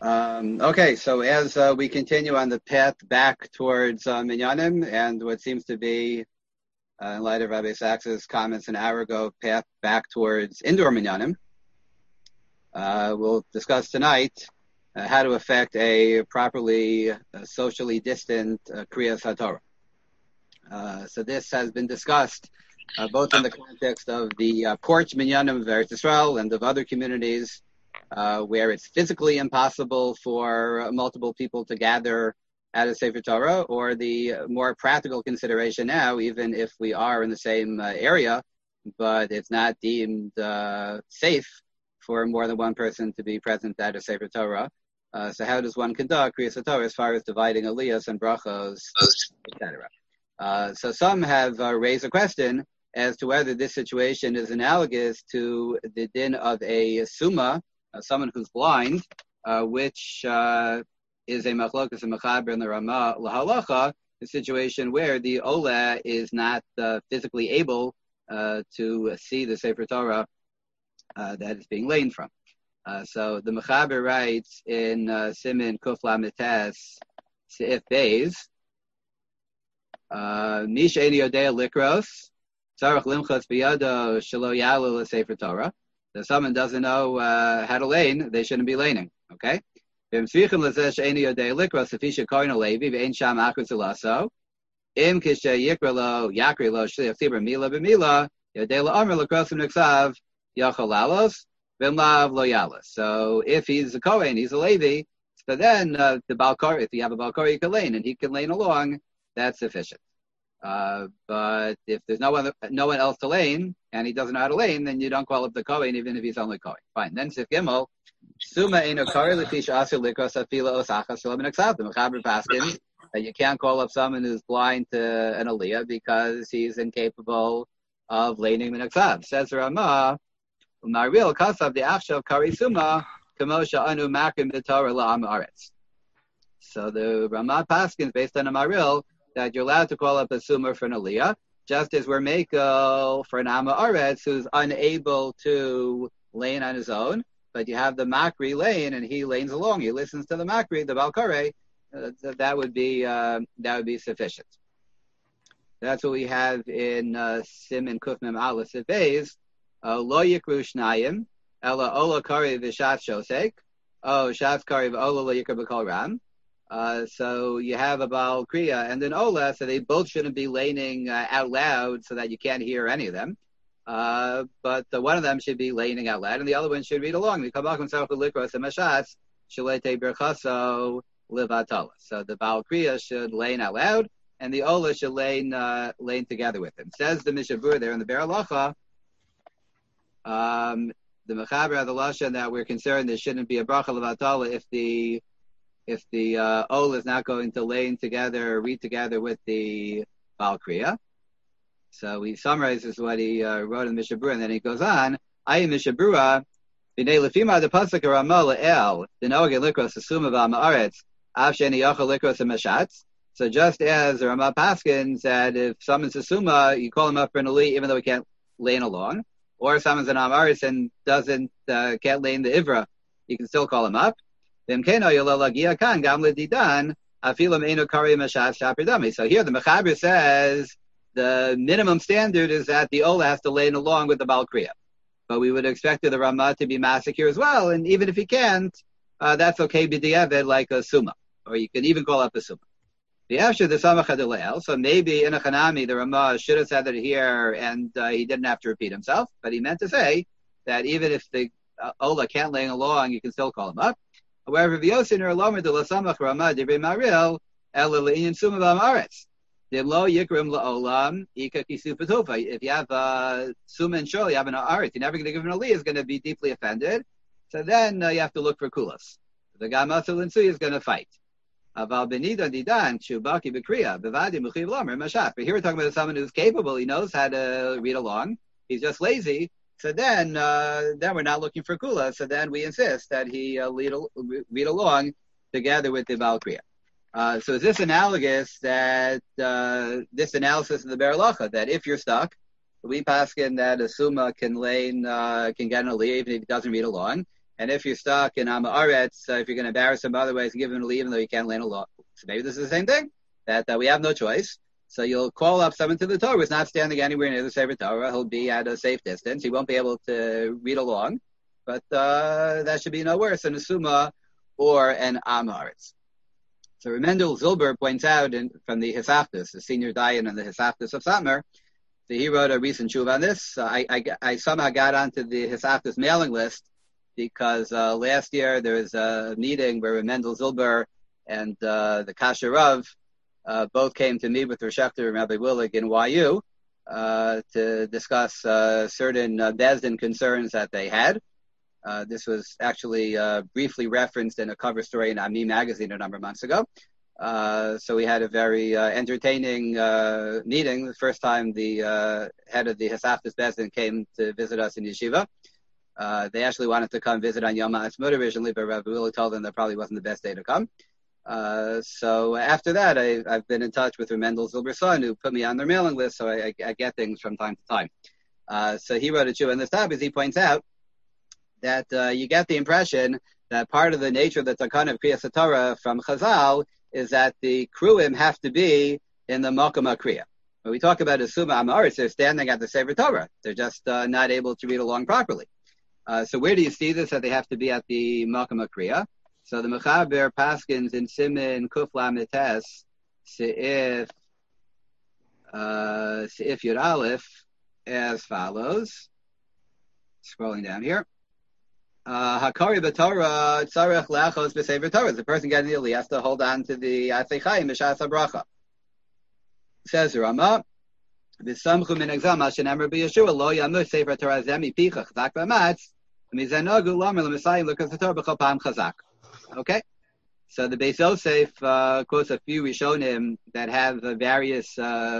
Okay, so as we continue on the path back towards Minyanim and what seems to be, in light of Rabbi Sachs's comments an hour ago, path back towards indoor Minyanim, we'll discuss tonight how to affect a properly socially distant Kriyas HaTorah. So this has been discussed both in the context of the porch Minyanim of Eretz Yisrael and of other communities where it's physically impossible for multiple people to gather at a Sefer Torah, or the more practical consideration now, even if we are in the same area, but it's not deemed safe for more than one person to be present at a Sefer Torah. So how does one conduct Kriyas Torah as far as dividing aliyos and brachos, etc.? So some have raised a question as to whether this situation is analogous to the din of a summa, someone who's blind, which is a machlokas and mechaber in the Ramah lahalacha, a situation where the olah is not physically able to see the Sefer Torah that is being lain from. So the mechaber writes in Simin Kuf Lamites Seif Beis, Mish Eini Yodea Likros Tzarich Limchos Biyado Shelo Yalu LeSefer Torah. If someone doesn't know how to lane, they shouldn't be laning. Okay? Im kishe yikra lo yakri lo shliach tzibur mila b'mila yodei la'amr l'krosim niksav yachal lalos v'mlav lo yalos. So if he's a Kohen, he's a Levi, so then the Balkar, if you have a Balkar, you can lane, and he can lane along, that's sufficient. But if there's no one else to lane, and he doesn't know how to lane, then you don't call up the Kohen, even if he's only Kohen. Fine. Then Sif Gimel, Suma Eino Kari L'Fish Asir Likros Afila Osachas Shalom Nexav. The Mechaber Paskin that you can't call up someone who's blind to an Aliyah because he's incapable of laning the Nexav. Says Ramah, Maril Kasav the Achshav Kari Suma Kamosha Anu Makrim the Torah La'am Aretz. So the Ramah Paskin is based on a Maril that you're allowed to call up a Sumar for an Aliyah, just as we're Mekel for an Amma Aretz who's unable to lane on his own, but you have the Makri lane and he lanes along. He listens to the Makri, the Balkare. That would be sufficient. That's what we have in Simin Kufmim Aleph Beis. Lo Yikru Shnayim Ela Ola Kari V'Shat Shosek. Oh, Shat Kari V'Ola Lo Yikru B'Kol Ram. So you have a Baal Kriya and an Ola, so they both shouldn't be laning out loud so that you can't hear any of them. But one of them should be laning out loud, and the other one should read along. So the Baal Kriya should lane out loud, and the Ola should lane together with him. Says the Mishabur there in the Beralacha, the Mechaber of the Lashon that we're concerned there shouldn't be a bracha levatala if the Ola is not going to lane together, read together with the Baal Kriya. So he summarizes what he wrote in Mishabura, and then he goes on. Ayi Mishabura, b'nei lefima the pasuk Ramah le'el denoge likros asuma v'amaretz av sheni yachal likros emashatz. So just as Ramah Paskin said, if someone's a suma, you call him up for an ali, even though he can't lane along, or if someone's an amaretz and can't lane the ivra, you can still call him up. So here the Mechaber says the minimum standard is that the Ola has to lane along with the Baal Kriya. But we would expect the Ramah to be massacred as well, and even if he can't, that's okay b'diavad like a Summa, or you can even call up a Summa. So maybe in a Chanami, the Ramah should have said it here, and he didn't have to repeat himself, but he meant to say that even if the Ola can't lane along, you can still call him up. However, if you have Suma and Shirley, you have an Aretz, you're never going to give an Ali, is going to be deeply offended. So then you have to look for Kulas. The Gamasul and Suy is going to fight. But here we're talking about someone who's capable, he knows how to read along, he's just lazy. So then we're not looking for Kula. So then we insist that he read along together with the Baal Kriya. So is this analogous that this analysis of the Beralacha, that if you're stuck, we paskin that a Summa can get an Aliyah even if he doesn't read along. And if you're stuck in Am Haaretz, if you're going to embarrass him other ways, give him to leave, even though you can't land a law. So maybe this is the same thing, that we have no choice. So you'll call up someone to the Torah who's not standing anywhere near the Sefer Torah. He'll be at a safe distance. He won't be able to read along, but that should be no worse than a Summa or an Am Haaretz. So Mendel Zilber points out from the Hisaftis, the senior dayan in the Hisaftis of Satmar, so he wrote a recent shuv on this. I somehow got onto the Hisaftis mailing list because last year there was a meeting where Mendel Zilber and the Kasher Rav both came to meet with Rosh Schechter and Rabbi Willig in YU to discuss certain Bezdin concerns that they had. This was actually briefly referenced in a cover story in Ami magazine a number of months ago. So we had a very entertaining meeting. The first time the head of the Hisaftis Bezdin came to visit us in Yeshiva. They actually wanted to come visit on Yom HaAtzmaut originally, but Rabbi Willig told them that probably wasn't the best day to come. So after that, I've been in touch with Mendel Zilber's son, who put me on their mailing list, so I get things from time to time. So he wrote a tshuva in this tab, as he points out, that you get the impression that part of the nature of the Takana of Kriyas Torah from Chazal is that the Kruim have to be in the Makom HaKriya. When we talk about Summa Am Haaretz, they're standing at the Sefer Torah. They're just not able to read along properly. So where do you see this, that they have to be at the Makom HaKriya? So the Mechaber Paskins in Simin Kuf Lamed Tes Seif Yud Aleph as follows. Scrolling down here. Hakari b'Torah tzarech leachos b'sefer Torah. The person getting the Aliyah has to hold on to the Atzei Chaim b'shas habracha. Says the Rama, v'samchu min exam ashenemar b'Yeshua lo yamush sefer Torah zemi picha chazak b'amatz mizanogu lamer l'Mesayim l'kas Torah b'chol pam chazak. Okay, so the Beis Yosef quotes a few Rishonim that have various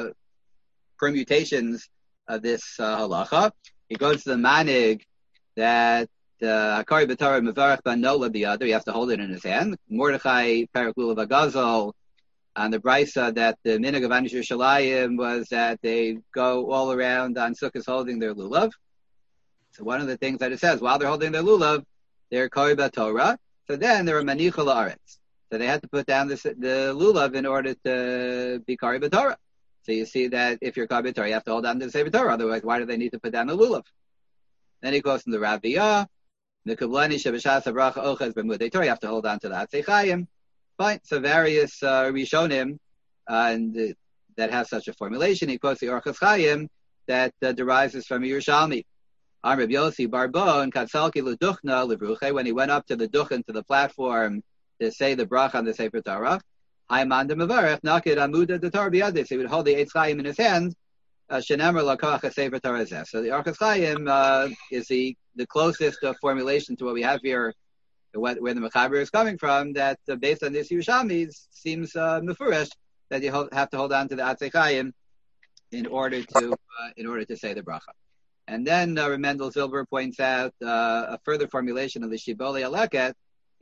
permutations of this halacha. He goes to the Manig that Hakari b'Torah mevarach b'Nola the other. He has to hold it in his hand. Mordechai Perak Lulav Agazol on the Brisa that the Minig of Anish Yerushalayim was that they go all around on Sukkot holding their lulav. So one of the things that it says, while they're holding their lulav, they're Kari b'Torah. So then they're Manicha La'aretz. So they had to put down the lulav in order to be Kari b'Torah. So you see that if you're Kari b'Torah, you have to hold on to the Sefer Torah. Otherwise, why do they need to put down the lulav? Then he goes from the Rabbiyah. The Kablani Shabashas Abracha Ochaz B'Mudei Torah. You have to hold on to the Atzei Chaim. Fine. So various Rishonim and that have such a formulation. He quotes the Orchos Chaim that derives this from Yerushalmi. Amr Yossi Barbon Katsalki L'Duchna L'Bruche, when he went up to the Duchen, to the platform to say the bracha on the Sefer Torah. Haimanda Mevarech Nakid Amuda the Torah B'Yadis. He would hold the Eitz Chaim in his hand. Shenemar L'Koach Sefer Torah Zeh. So the Orchos Chaim is the closest formulation to what we have here, where the Mechaber is coming from, that based on this Yerushalmi seems mefurish that you have to hold on to the Atzei Chaim in order to say the bracha. And then Mendel Zilber points out a further formulation of the Shibbolei Aleket,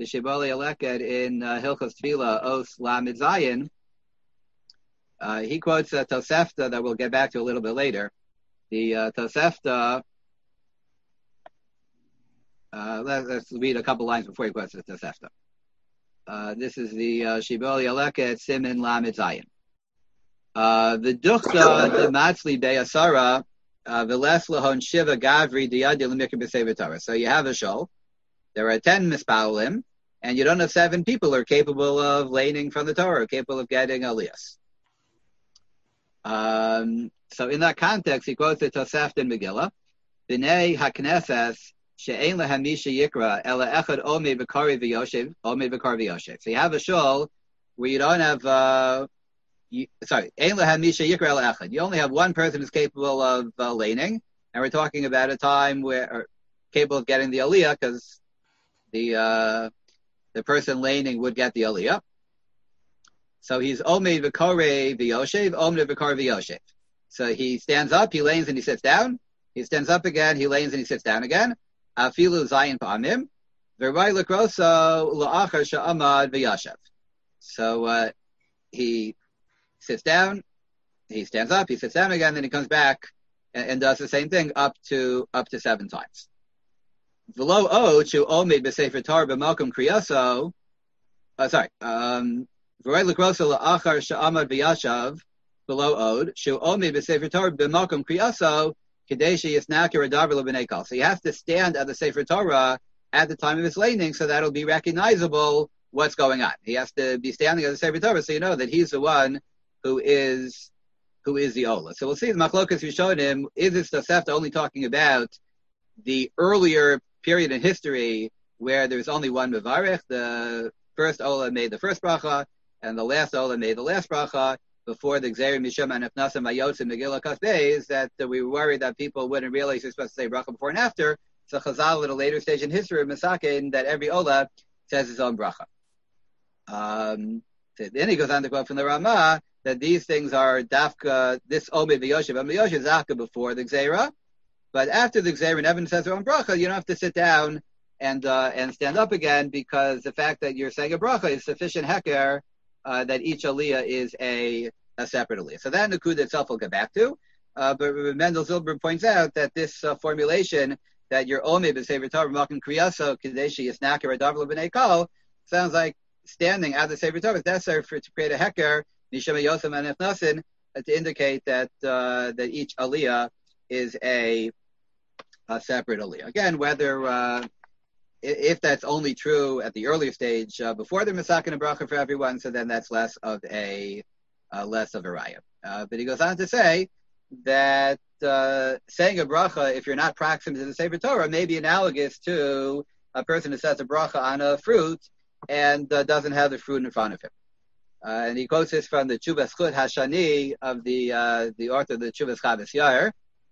in Hilchos Tefillah Os Lamed Zayin. He quotes a Tosefta that we'll get back to a little bit later. The Tosefta, let's read a couple lines before he quotes the Tosefta. This is the Shibbolei Aleket Simin Lamed Zayin. The Duchta the Matzli Be'asara V'les Lahon Shiva Gavri Diyadi L'Mikra B'Sefer Torah. So you have a shul. There are 10 mispalim, and you don't have 7 people who are capable of laning from the Torah, capable of getting aliyas. So in that context, he quotes the Tosefta in Megillah, B'nei HaKnesses she'ein lehem misha yikra ela echad omei v'kari v'yoshev. So you have a shul where you don't have, ein lehem misha yikra ela echad. You only have one person who's capable of laning, and we're talking about a time where capable of getting the aliyah, because the person laning would get the aliyah. So he's Omed V'Korei V'Yoshev, Omed V'Kor V'Yoshev. So he stands up, he lanes, and he sits down. He stands up again, he lanes, and he sits down again. Afilu Zayin Pa'amim. V'Rai L'Kroso L'Achar Sha'amad V'Yashev. So he sits down, he stands up, he sits down again, then he comes back and does the same thing up to 7 times. V'lo od shu omed b'sefer Torah b'malkum kriyaso. Sorry. V'rei l'kroso la'achar she'amad v'yashav v'lo od shu omed b'sefer Torah b'malkum kriyaso kadei sheyisnaker adavar l'bnei kol. So he has to stand at the sefer Torah at the time of his laning, so that'll be recognizable what's going on. He has to be standing at the sefer Torah, so you know that he's the one who is the Ola. So we'll see the Machlokas we showed him. Is this Tosefta only talking about the earlier period in history where there's only one Mevarech? The first Ola made the first bracha, and the last Ola made the last bracha before the Gzeir Mishum and Efnasa Mayotsim Megillah Kasbeis, that we were worried that people wouldn't realize you're supposed to say bracha before and after. So Chazal at a later stage in history, Masakin, that every Ola says his own bracha. So then he goes on to quote from the Ramah that these things are dafka, this Omed v'Yoshev, and Yoshev is dafka before the Gzeira, but after the Gzeira, and everyone says their own bracha, you don't have to sit down and stand up again, because the fact that you're saying a bracha is sufficient heker that each aliyah is a separate aliyah. So that Nakud itself we'll get back to, but Mendel Zilber points out that this formulation that your Omed b'Sefer Torah b'malkum kriyaso kadeshi yisnaker adavar l'bnei kol sounds like standing at the Sefer Torah is necessary to create a heker nishama yosem and efnasin to indicate that each aliyah is a separate aliyah. Again, whether if that's only true at the earlier stage before the Masakin and Bracha for everyone, so then that's less of a raya. But he goes on to say that saying a bracha, if you're not proximate to the Sefer Torah, may be analogous to a person who says a bracha on a fruit and doesn't have the fruit in front of him. And he quotes this from the Tshuvas Chut Hashani of the author of the Tshuvas Chavis Yair.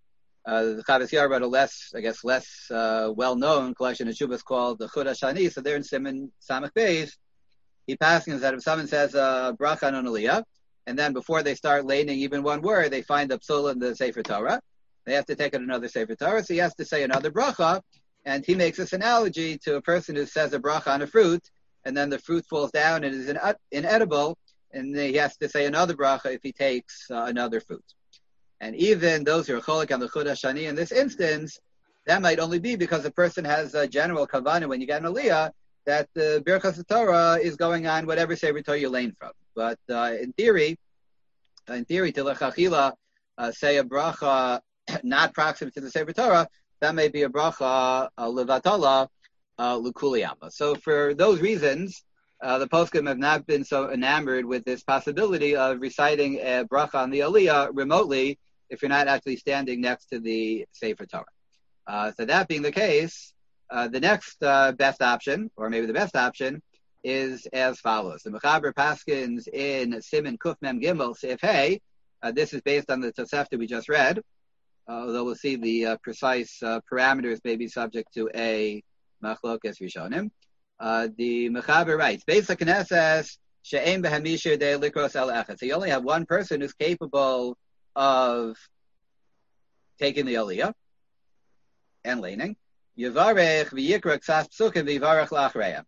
The Chavis Yair wrote a less well-known collection of Tshuvas called the Chut Hashani. So there in Siman Samach Beis, he passes that if someone says bracha on an aliyah, and then before they start laning even one word, they find the psula in the Sefer Torah, they have to take it another Sefer Torah, so he has to say another bracha, and he makes this analogy to a person who says a bracha on a fruit, and then the fruit falls down and is inedible, and he has to say another bracha if he takes another fruit. And even those who are cholik on the Chut Hashani in this instance, that might only be because the person has a general kavanah when you get an aliyah, that the Birchas Torah is going on whatever Sefer Torah you lane from. But in theory, Tilachachila, say a bracha not proximate to the Sefer Torah, that may be a bracha levatala lukuliyama. So for those reasons, the poskim have not been so enamored with this possibility of reciting a bracha on the aliyah remotely if you're not actually standing next to the Sefer Torah. So that being the case, the next best option, or maybe the best option, is as follows. The Mechaber Paskins in Siman Kuf Mem Gimel Seif Hey. This is based on the Tosefta we just read, although we'll see the precise parameters may be subject to a Machlokas Rishonim. The Mechaber writes, Beis HaKnesses she'ein behamisher de likros el echad. So you only have one person who's capable of taking the aliyah and laning. Yivarech v'yikra ksas psukim v'yivarech la'achreya.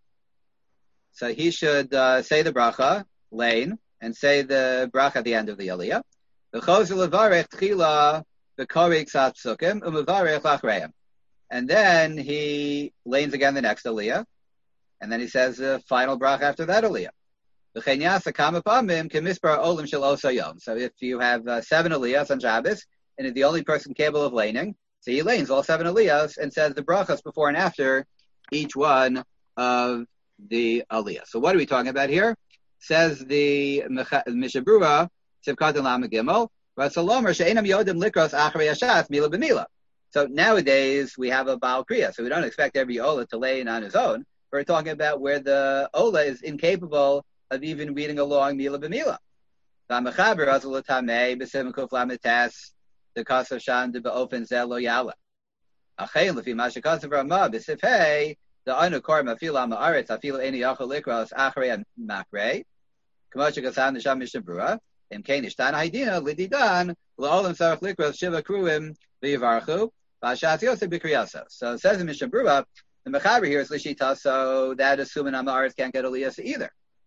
So he should say the bracha, lane, and say the bracha at the end of the aliyah. V'chozer levarech tchila v'kori ksas psukim u'mevarech la'achreya. And then he lanes again the next aliyah, and then he says the final bracha after that aliyah. V'chein yasa kama pamim k'mispar olim shel osayom. So if you have 7 aliyahs on Shabbos, and is the only person capable of laning, so he lanes all 7 aliyahs and says the brachas before and after each one of the aliyah. So what are we talking about here? Says the Mishabrura, Sivkat Lama Gimel, Rasalomer she'enam yodim likros achrei hashas mila b'mila. So nowadays we have a Baal Kriya, so we don't expect every Ola to lane on his own. We're talking about where the Ola is incapable of even reading along mila b'mila. V'amachaber azul tamei b'sim kuf lamites the kasoshan de beofen zel lo yala. Achein lefi mashakasav Ramah b'sifhei the anu kor mafil am haaretz afil eni yachol likros achrei makrei. K'moshe gasan nisham mishabrua. Im kein ishtan haidina lididan la'olam sarach likros shiva kruim v'yivarchu v'ashas yosef b'kriyasa. So it says in Mishabrua, the Mechaber here is Lishita, so that assuming am haaretz can't get aliyas either.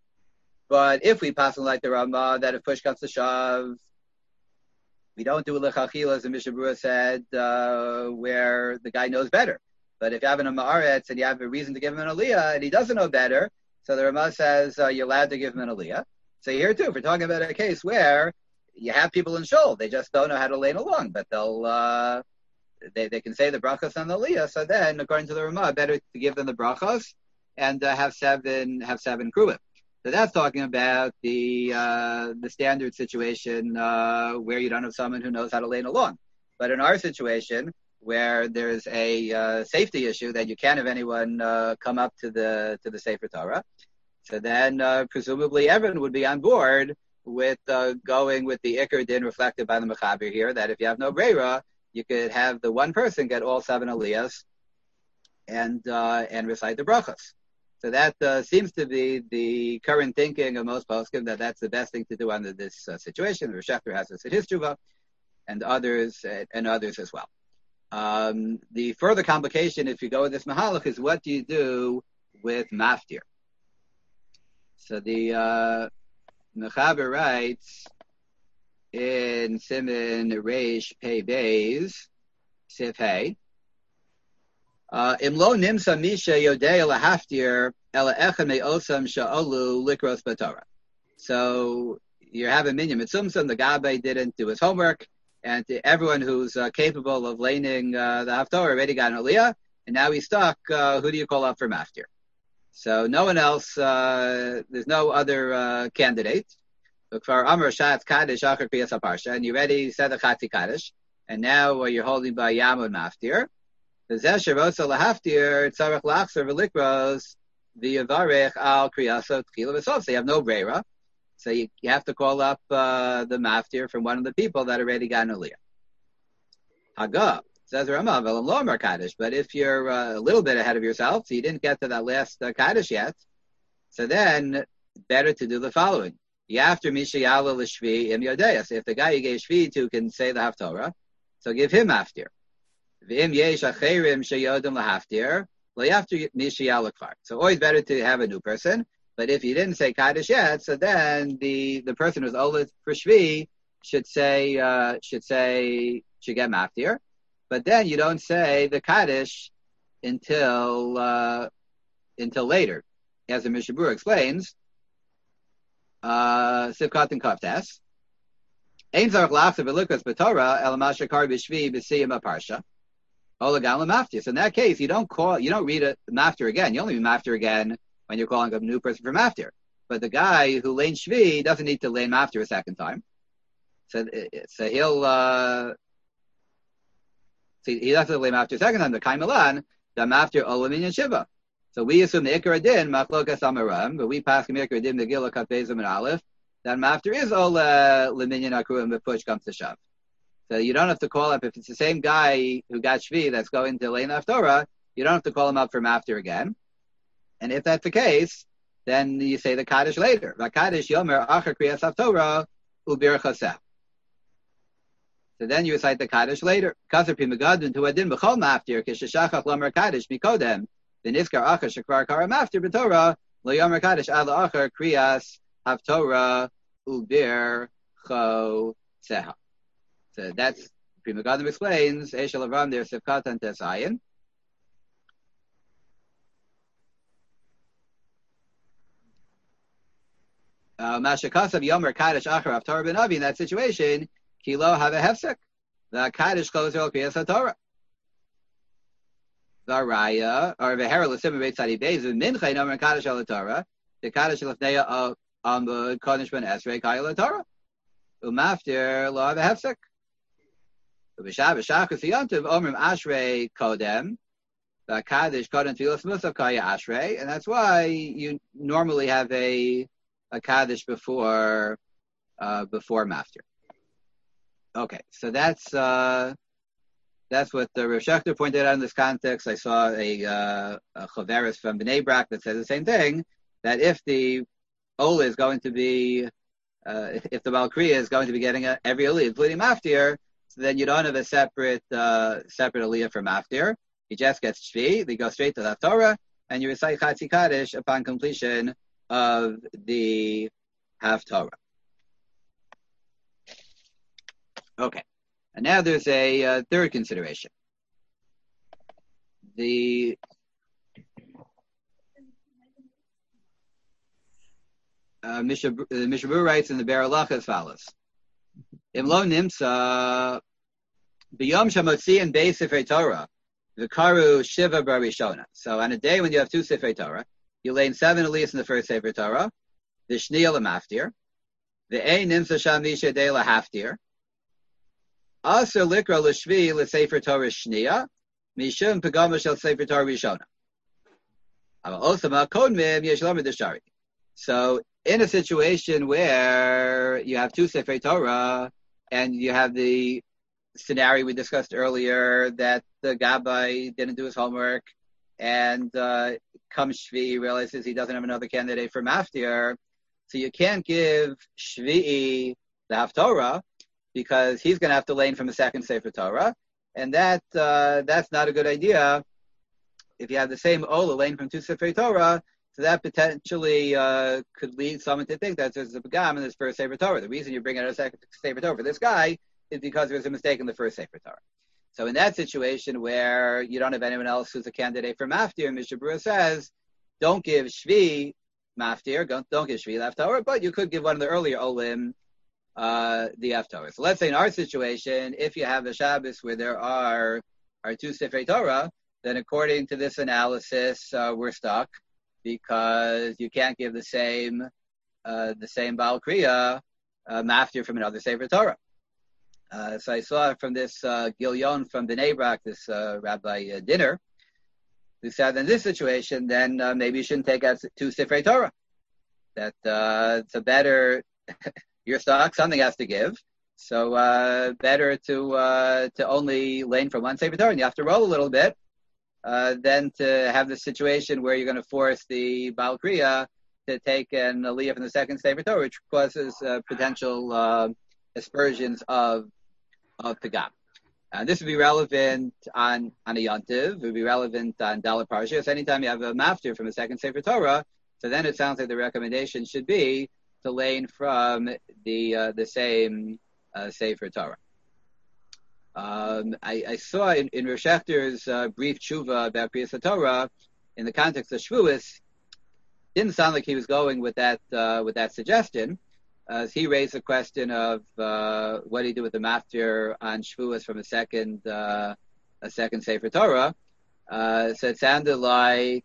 But if we pass on like the Ramah, that if push comes to shove, we don't do a lechachila, as the Mishabrua said, where the guy knows better. But if you have an Ma'aretz and you have a reason to give him an Aliyah and he doesn't know better, so the Ramah says you're allowed to give him an Aliyah. So here too, if we're talking about a case where you have people in Shul, they just don't know how to lane along, but they can say the brachos on the Aliyah. So then, according to the Ramah, better to give them the brachos and have seven kruvim. So that's talking about the standard situation where you don't have someone who knows how to lane along. But in our situation, where there's a safety issue that you can't have anyone come up to the Sefer Torah, so then presumably everyone would be on board with going with the Iker Din reflected by the Mechaber here, that if you have no Breira, you could have the one person get all 7 aliyahs and recite the brachos. So that seems to be the current thinking of most poskim, that that's the best thing to do under this situation. Rosh Hashanah has this in his tshuva, and others as well. The further complication, if you go with this mahalach, is what do you do with maftir? So the Mechaber writes in Siman Reish Pei Beis Sif Hey, Imlo nimsa misha yodei lahaftir ela echad me'osam sha'olu likros b'Torah. So you have a minyan mitzumsum, the Gabe didn't do his homework, and everyone who's capable of laning the haftorah already got an aliyah, and now he's stuck. Who do you call up for maftir? So no one else, there's no other candidate. For Amr Shatz Kaddish Achar Kriyas HaParsha, and you already said the Chatzi Kaddish, and now you're holding by Yamud Maftir. The Zesher Rosa Lahaftir, Tzarech Lachser Velikros, V'Yavarech Al Kriyasa Tchila V'Sof. So you have no Breira. So you have to call up the Maftir from one of the people that already got an Aliyah. Haga. Says Ramah, Velam Lo Amar Kaddish. But if you're a little bit ahead of yourself, so you didn't get to that last Kaddish yet, so then better to do the following. After Mishayala Lishvi Im Yodeas. If the guy you gave Shvi to can say the Haftorah, so give him Maftir. V'im Yesh Acherim Shayodim Lahaftir, L'Yaftir Mishayala Kfar. So always better to have a new person. But if you didn't say Kaddish yet, so then the person who's Olet for Shvi should get Maftir. But then you don't say the Kaddish until later. As the Mishabur explains, Sivkat and Kaftas. Ein zarach lachser v'lukas b'Torah el mashakar b'shvi b'siyim aparsha. Olagan l'maftir. So in that case, you don't read a maftir again. You only read maftir again when you're calling a new person for maftir. But the guy who lane shvi doesn't need to lane maftir a second time. So he doesn't lane maftir a second time. The kaimelan the maftir olamin and shiva. So we assume the Ikar Adin, Machlokas Amaram, but we pass the Ikar Adin, the Gila Kafezim and Aleph, that Maftir is Ola Leminyan Akruim, but push comes to shove. So you don't have to call up, if it's the same guy who got Shvi that's going to Lane Haftorah, you don't have to call him up for Maftir again. And if that's the case, then you say the Kaddish later. Kaddish Yomer Achar Kriyas Haftorah Ubir Chaseh. So then you recite the Kaddish later. Kasar Pimagadin to Adin B'chol Maftir, Kishashachach Lomer Kaddish Mikodem. The Niskar Achar Shakvar Kara Maftir B'Torah Lo Yomer Kaddish Ala Achar Kriyas Haftorah Ubir Choseha. So that's Pri Megadim explains Eshel Avram there Sivkat and Tesayin. Mashakasav Yomer Kaddish Achar Haftorah Ben Avi. In that situation, Kilo have a hefsek. The Kaddish closer al Kriyas HaTorah. The Raya, or the Herald Simon Beit Sadi Beis, Mincha Nomer Kaddish al Torah, the Kaddish Lefneya of Amud Kodesh Ben Esrei Kayal Torah, Umaftir Lo Have Hefsek. B'Shav Shachas Yontiv Omrim Ashrei Kodem, the Kaddish Kodem Tfilas Musaf Kaya Ashrei, and that's why you normally have a Kaddish before Maftir. Okay, so that's what the Rav Shechter pointed out in this context. I saw a Chaveris from Bnei Brak that says the same thing, that if the Ola is going to be, if the Balkriya is going to be getting every Aliyah, including Maftir, so then you don't have a separate Aliyah for Maftir. He just gets Shvi, they go straight to the Torah, and you recite Chatzi Kaddish upon completion of the Haftorah. Okay. And now there's a third consideration. the Mishnah Berurah writes in the Be'er Halacha as follows: Im lo nimsa b'yom shamotzi and beis Sifrei Torah v'karu shiva barishona. So on a day when you have two Sifrei Torah, you lay in 7 aliyos in the first Sefer Torah, the shniya l'maftir, the ein nimsa sham misha day lahaftir, aser likra l'shvi l'sefer Torah shniya, mishum pagama shel Sefer Torah rishona. Osama kodmim yesh lamed deshari. So in a situation where you have two Sefer Torah and you have the scenario we discussed earlier that the Gabbai didn't do his homework and comes Shvi, realizes he doesn't have another candidate for Maftir, so you can't give Shvi'i the Haftorah because he's going to have to lane from the second Sefer Torah, and that's not a good idea. If you have the same Ola lane from two Sefer Torah, so that potentially could lead someone to think that there's a Pagam in this first Sefer Torah. The reason you bring out a second Sefer Torah for this guy is because there was a mistake in the first Sefer Torah. So in that situation where you don't have anyone else who's a candidate for Maftir, Mishnah Berurah says, don't give Shvi Maftir, don't give Shvi the Haftorah, but you could give one of the earlier Olim the Haftorah. So let's say in our situation, if you have a Shabbos where there are two Sefer Torah, then according to this analysis, we're stuck, because you can't give the same Baal Kriya Maftir from another Sefer Torah. So I saw from this Gilyon from Bnei Brak, this Rabbi Dinner, who said in this situation, then maybe you shouldn't take out two Sifrei Torah. That it's a better, you're stuck, something has to give. So better to only lane from one Sefer Torah, and you have to roll a little bit, than to have the situation where you're going to force the Baal Kriya to take an aliyah from the second Sefer Torah, which causes potential aspersions of Pagam. This would be relevant on a Yontiv, it would be relevant on Dalet Parashas. Anytime you have a Maftir from a second Sefer Torah, so then it sounds like the recommendation should be to lane from the same Sefer Torah. I saw in Rosh Hechter's brief tshuva about Kriyas HaTorah in the context of Shavuos, didn't sound like he was going with that suggestion. He raised the question of what do you do with the Maftir on Shavuos from a second Sefer Torah. So it sounded like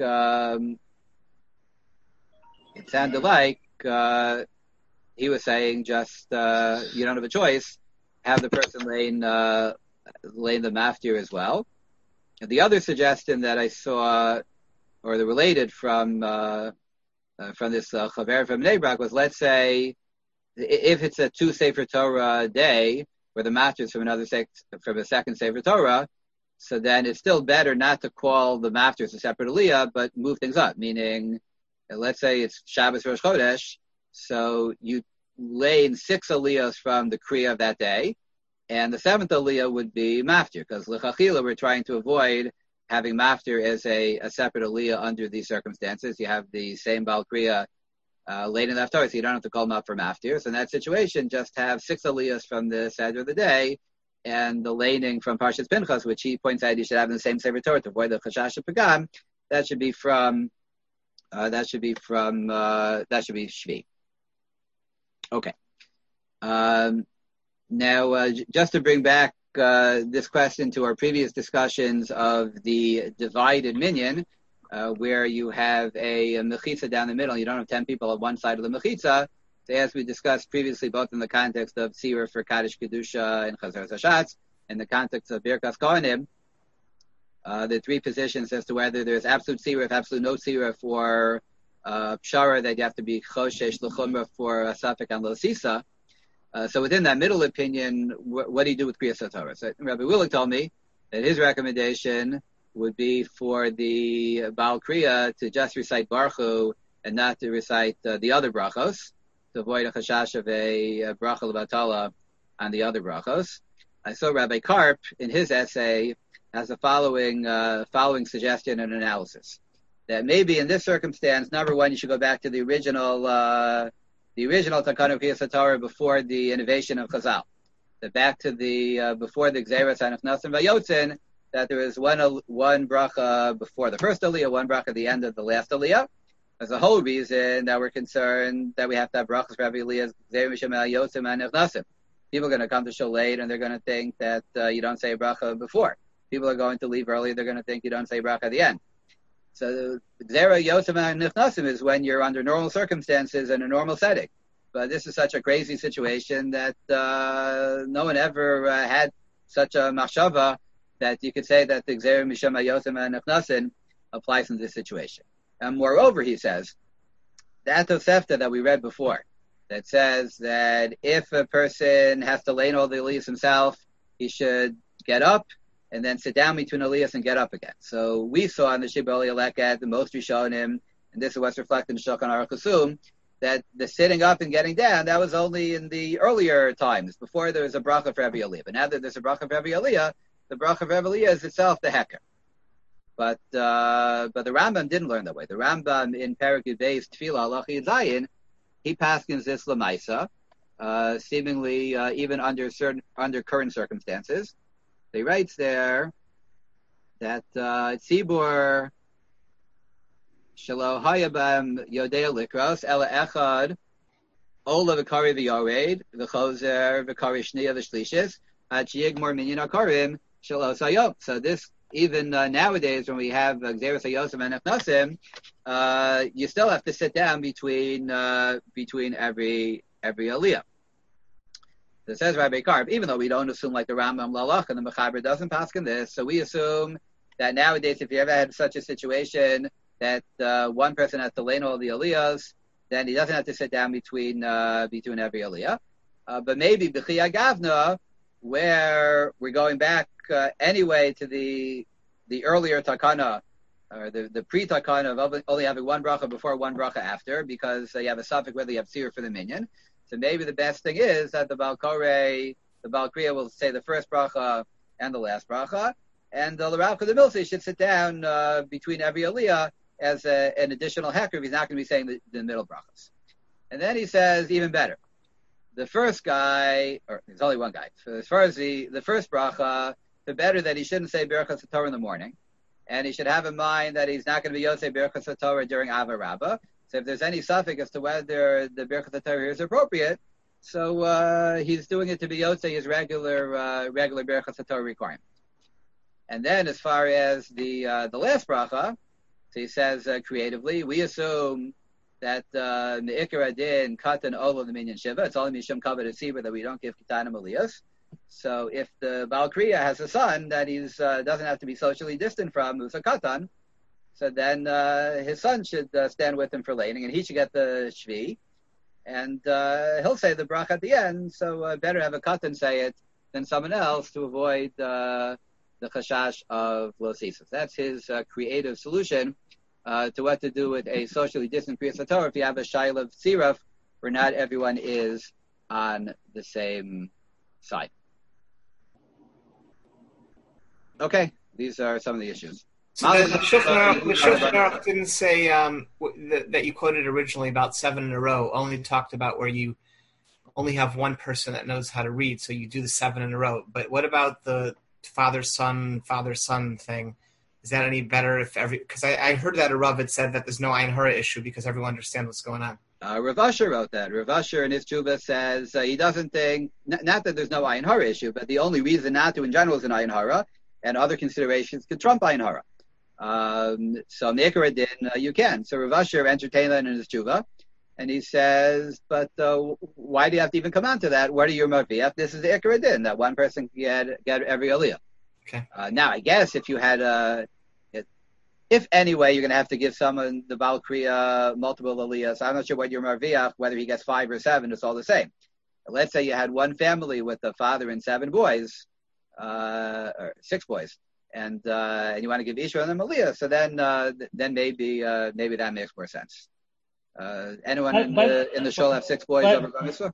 he was saying just you don't have a choice. Have the person lane the Maftir as well. And the other suggestion that I saw, or the related from this Chaver from Bnei Brak, was, let's say if it's a two Sefer Torah day where the Maftir is from a second Sefer Torah, so then it's still better not to call the Maftir as a separate aliyah, but move things up. Meaning, let's say it's Shabbos Rosh Chodesh, so you lay in 6 aliyahs from the Kriya of that day, and the 7th aliyah would be Maftir, because L'chachila we're trying to avoid having Maftir as a separate aliyah under these circumstances. You have the same Baal Kriya late in the Haftarah, so you don't have to call them up for Maftir. So in that situation, just have 6 aliyahs from the Seder of the day, and the laning from Parshas Pinchas, which he points out you should have in the same Sefer Torah to avoid the Chashash Pagam, that should be Shvi. Okay. Now, just to bring back this question to our previous discussions of the divided minyan, where you have a mechitza down the middle, you don't have 10 people on one side of the mechitza. So as we discussed previously, both in the context of Tzira for Kaddish Kedusha and Chazer Hashatz, and the context of Birkas Kohanim, the 3 positions as to whether there's absolute Tzira, if absolute no Tzira for Pshara, that you have to be Choshesh L'chumra for Safek and Lo Sisa. So within that middle opinion, what do you do with Kriyas HaTorah? So Rabbi Willig told me that his recommendation would be for the Baal Kriya to just recite Baruch Hu and not to recite the other brachos, to avoid a chashash of a bracha l'batala on the other brachos. I saw Rabbi Karp in his essay has the following suggestion and analysis. That maybe in this circumstance, number one, you should go back to the original Takana Kriyas HaTorah before the innovation of Chazal. That back to the before the Gzeras and Nachnasim Vayotzin, that there is one bracha before the first aliyah, one bracha at the end of the last aliyah. That's the whole reason that we're concerned that we have to have brachas for every aliyah. People are going to come to shul late, and they're going to think that you don't say bracha before. People are going to leave early, they're going to think you don't say bracha at the end. So Gzera Yosem Nichnasim is when you're under normal circumstances in a normal setting. But this is such a crazy situation that no one ever had such a machshava that you could say that the Gzera Misham Yosem Nichnasim applies in this situation. And moreover, he says, that Tosefta that we read before, that says that if a person has to lay all the aliyahs himself, he should get up and then sit down between aliyahs and get up again. So we saw in the Shibbolei Aliyah the most Rishonim, and this is what's reflected in Shulchan Aruch Hasum, that the sitting up and getting down, that was only in the earlier times, before there was a bracha for every aliyah. But now that there's a bracha for every aliyah, the bracha for every aliyah is itself the heker. But the Rambam didn't learn that way. The Rambam in Perek Yud Beis Tefillah Halacha Zayin, he paskins this lemaisa, seemingly even under current circumstances. He writes there that Tzibur Shelo Hayabam Yodea Likros Ela Echad Ola V'Kari V'Yored V'Chozer V'Kari Shniya V'Shlishis Ad Sheyigmor Minyan HaKarim Shelo Sayom. So this, even nowadays when we have Gzeras HaYosem and Echnasim, you still have to sit down between every aliyah. So it says Rabbi Karp, even though we don't assume like the Rambam Lalach and the Mechaber doesn't paskin this, so we assume that nowadays if you ever had such a situation that one person has to lay all the aliyahs, then he doesn't have to sit down between every aliyah. But maybe B'chiyah Gavna, where we're going back anyway to the earlier takana, or the pre-takana of only having one bracha before, one bracha after, because you have a suffix whether you have tzir for the minyan. So maybe the best thing is that the Baal Kriya will say the first bracha and the last bracha, and the Rav Kodemilsi should sit down between every aliyah as an additional heker if he's not going to be saying the middle brachas. And then he says even better. The first guy, or there's only one guy, so as far as the first bracha, the better that he shouldn't say Birchas HaTorah in the morning, and he should have in mind that he's not going to be Yosei Birchas HaTorah during Ava Rabbah. So if there's any suffix as to whether the Birchas HaTorah is appropriate, so he's doing it to be Yosei his regular Birchas HaTorah requirement. And then as far as the last bracha, so he says creatively, we assume that Me'ikar Adin Katan Olam the Minyan Shiva, it's only Mishum Kavod Asibur that we don't give Ketanim Aliyos. So if the Baal Kriya has a son that he's doesn't have to be socially distant from, who's a Katan, so then his son should stand with him for laning, and he should get the Shvi, and he'll say the bracha at the end, so better have a Katan say it than someone else to avoid the chashash of Losisus. That's his creative solution to what to do with a socially distant Kriyas HaTorah if you have a Shaila of Tziraf where not everyone is on the same side. Okay, these are some of the issues. So the Shulchan Aruch didn't say that you quoted originally about 7 in a row, only talked about where you only have one person that knows how to read, so you do the 7 in a row. But what about the father-son thing? Is that any better because I heard that a Rav had said that there's no Ayin Hara issue because everyone understands what's going on. Rav Asher wrote that. Rav Asher in his tshuva says he doesn't think, not that there's no Ayin Hara issue, but the only reason not to in general is an Ayin Hara, and other considerations could trump Ayin Hara. So Me'ikar Adin, you can. So Rav Asher entertained that in his tshuva, and he says, but why do you have to even come on to that? What are your motivation? This is the Ikar Adin, that one person can get every aliyah. Okay. Now, I guess if you had if anyway, you're going to have to give someone the Baal Kriya multiple aliyahs. So I'm not sure what your marviach, whether he gets 5 or 7, it's all the same. Let's say you had one family with a father and 7 boys, or 6 boys, and you want to give each one of them aliyah. So then maybe that makes more sense. Anyone in the shul have 6 boys over Bar Mitzvah?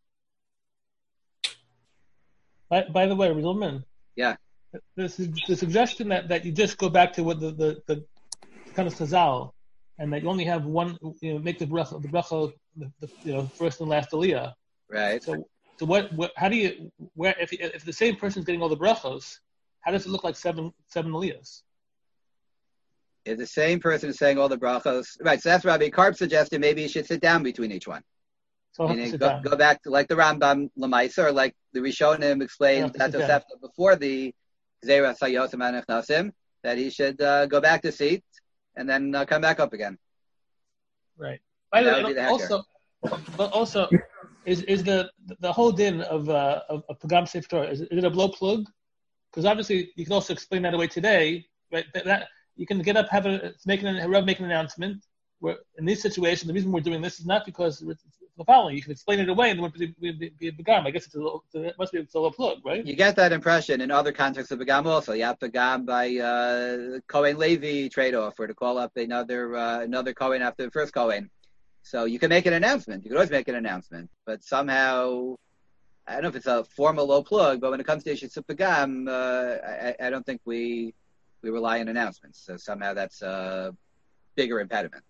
By the way, Rizalman. Yeah. The suggestion that you just go back to what the kind of Chazal, and that you only have one, make the bracha, first and last aliyah. Right. So what? How do you? Where if the same person's getting all the brachos, how does it look like seven aliyahs? If the same person is saying all the brachos, right? So that's Rabbi Karp suggested maybe you should sit down between each one. So Meaning go back to like the Rambam Lamaisa, or like the Rishonim explained that Tosefta before the Zera Sayotim Anechnasim, that he should go back to seat and then come back up again. Right. By the way, also, is the whole din of Pagam Sefer Torah, is it a blow plug? Because obviously you can also explain that away today, right? That you can get up, make an announcement. Where in this situation, the reason we're doing this is not because it's the following. You can explain it away, and it would be a Pagam. I guess it must be a blow plug, right? You get that impression in other contexts of Pagam also. You have Pagam by Kohen Levi trade-off, or to call up another Kohen after the first Kohen. So you can make an announcement. You can always make an announcement, but somehow, I don't know if it's a formal low plug, but when it comes to issues of Pagam, I don't think we rely on announcements. So somehow that's a bigger impediment.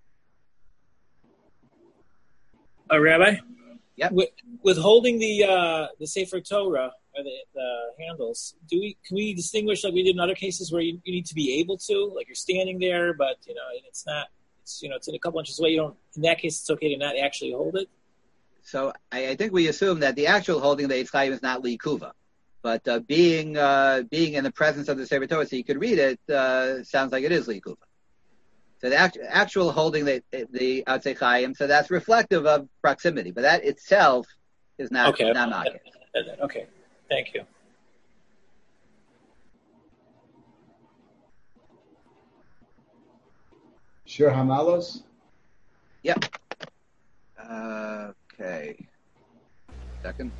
Rabbi? Yep. With holding the Sefer Torah, or the handles, can we distinguish like we did in other cases where you need to be able to, like you're standing there, but it's not. It's in a couple inches away. You don't. In that case, it's okay to not actually hold it. So I think we assume that the actual holding of the Eitz Chaim is not Likuva, but being in the presence of the Sefer Torah so you could read it sounds like it is Likuva. So the actual holding the Eitz Chaim, so that's reflective of proximity, but that itself is not makir. Okay, thank you. Sure, Hamalos? Yep. Okay. Second.